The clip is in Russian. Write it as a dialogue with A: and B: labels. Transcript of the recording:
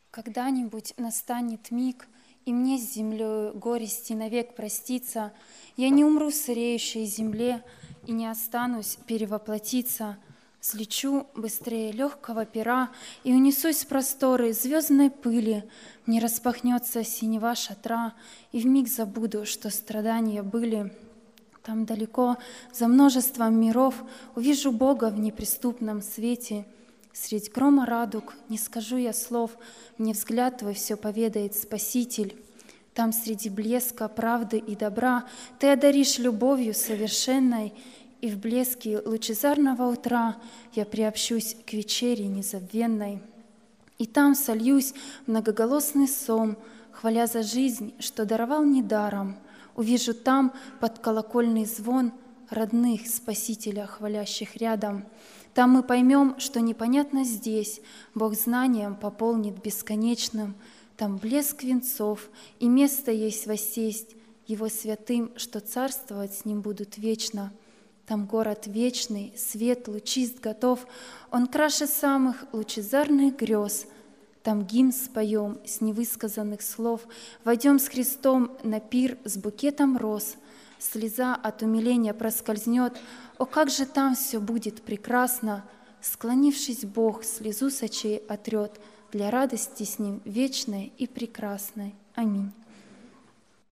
A: Когда-нибудь настанет миг, и мне с землею горести навек проститься. Я не умру в сыреющей земле и не останусь перевоплотиться. Слечу быстрее легкого пера и унесусь в просторы звездной пыли. Мне распахнется синева шатра, и вмиг забуду, что страдания были. Там далеко, за множеством миров, увижу Бога в неприступном свете. Средь грома радуг не скажу я слов, мне взгляд твой все поведает Спаситель. Там среди блеска, правды и добра ты одаришь любовью совершенной, и в блеске лучезарного утра я приобщусь к вечере незабвенной. И там сольюсь в многоголосный сон, хваля за жизнь, что даровал недаром. Увижу там под колокольный звон родных Спасителя, хвалящих рядом. Там мы поймем, что непонятно здесь, Бог знанием пополнит бесконечным. Там блеск венцов, и место есть воссесть Его святым, что царствовать с Ним будут вечно. Там город вечный, свет лучист готов, он краше самых лучезарных грез. Там гимн споем с невысказанных слов, войдем с Христом на пир с букетом роз. Слеза от умиления проскользнет, о, как же там все будет прекрасно! Склонившись, Бог слезу с очей отрет, для радости с Ним вечной и прекрасной. Аминь.